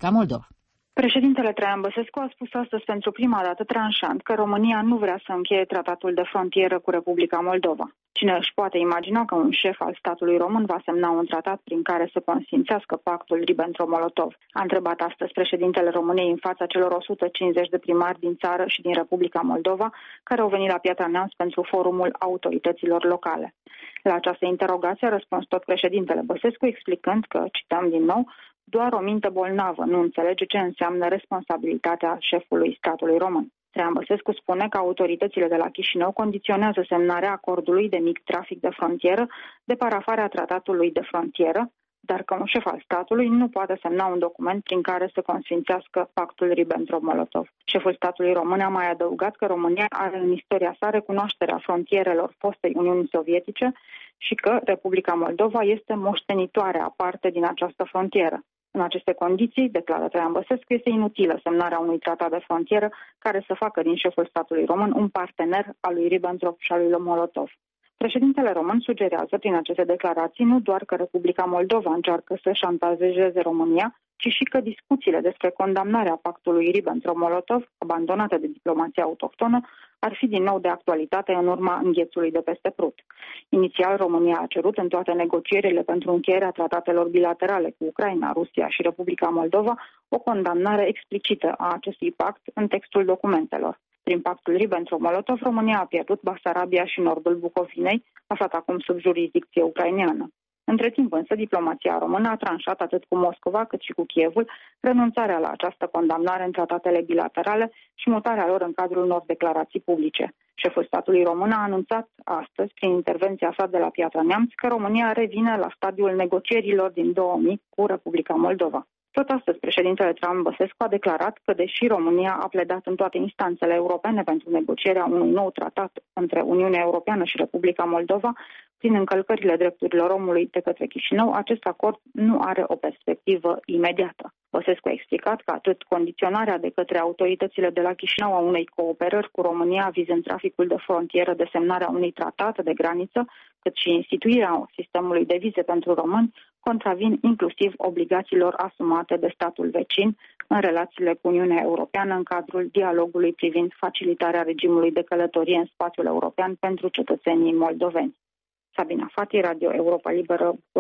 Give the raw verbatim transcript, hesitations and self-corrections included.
Republica Moldova. Președintele Traian Băsescu a spus astăzi pentru prima dată tranșant că România nu vrea să încheie tratatul de frontieră cu Republica Moldova. Cine își poate imagina că un șef al statului român va semna un tratat prin care să consfințească pactul Ribbentrop-Molotov? A întrebat astăzi președintele României în fața celor o sută cincizeci de primari din țară și din Republica Moldova care au venit la Piatra Neamț pentru forumul autorităților locale. La această interogație a răspuns tot președintele Băsescu explicând că, cităm din nou, doar o minte bolnavă nu înțelege ce înseamnă responsabilitatea șefului statului român. Traian Băsescu spune că autoritățile de la Chișinău condiționează semnarea acordului de mic trafic de frontieră de parafarea tratatului de frontieră, dar că un șef al statului nu poate semna un document prin care să consfințească pactul Ribbentrop-Molotov. Șeful statului român a mai adăugat că România are în istoria sa recunoașterea frontierelor fostei Uniunii Sovietice și că Republica Moldova este moștenitoare aparte din această frontieră. În aceste condiții, declară Traian Băsescu, este inutilă semnarea unui tratat de frontieră care să facă din șeful statului român un partener al lui Ribbentrop și al lui Molotov. Președintele român sugerează prin aceste declarații nu doar că Republica Moldova încearcă să șantajeze România, ci și că discuțiile despre condamnarea pactului Ribbentrop-Molotov, abandonate de diplomația autohtonă, ar fi din nou de actualitate în urma înghețului de peste Prut. Inițial, România a cerut în toate negocierile pentru încheierea tratatelor bilaterale cu Ucraina, Rusia și Republica Moldova o condamnare explicită a acestui pact în textul documentelor. Prin pactul Ribbentrop-Molotov, România a pierdut Basarabia și nordul Bucovinei, aflat acum sub jurisdicție ucraineană. Între timp însă, diplomația română a tranșat atât cu Moscova cât și cu Kievul renunțarea la această condamnare în tratatele bilaterale și mutarea lor în cadrul unor declarații publice. Șeful statului român a anunțat astăzi, prin intervenția sa de la Piatra Neamț, că România revine la stadiul negocierilor din două mii cu Republica Moldova. Tot astăzi, președintele Traian Băsescu a declarat că, deși România a pledat în toate instanțele europene pentru negocierea unui nou tratat între Uniunea Europeană și Republica Moldova, prin încălcările drepturilor omului de către Chișinău, acest acord nu are o perspectivă imediată. Băsescu a explicat că atât condiționarea de către autoritățile de la Chișinău a unei cooperări cu România vizând traficul de frontieră de semnarea unui tratat de graniță, cât și instituirea sistemului de vize pentru români, contravin inclusiv obligațiilor asumate de statul vecin în relațiile cu Uniunea Europeană în cadrul dialogului privind facilitarea regimului de călătorie în spațiul european pentru cetățenii moldoveni. Sabina Fati, Radio Europa Liberă.